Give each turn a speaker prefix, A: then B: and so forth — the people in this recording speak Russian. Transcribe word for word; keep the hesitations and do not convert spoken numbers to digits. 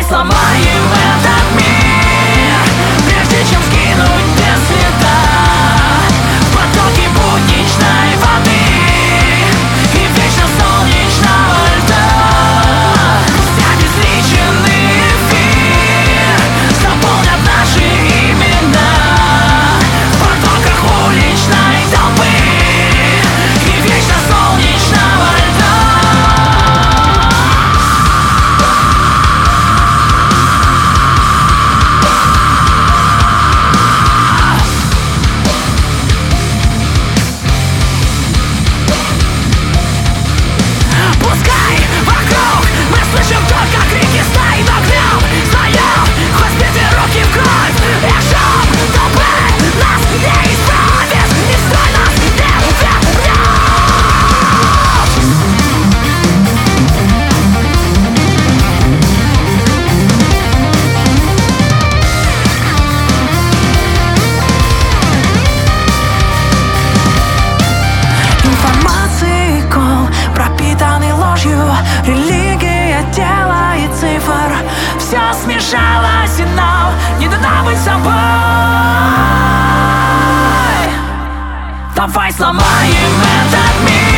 A: сломаем этот мир, прежде чем скинуть без следа в потоки будничной воды и вечно солнечного льда. Пусть обезличенный эфир заполнят наши имена в потоках уличной толпы и вечно солнечного льда. Пускай вокруг мы слышим только крики стаи, но гнев своем хоть сбиты руки в кровь. Лежим толпы, нас не исправит, и стой нас не вернет. Информации кол, пропитанный ложью, религия тела и цифр. Все смешалось, и нам не дано быть собой. Давай сломаем этот мир,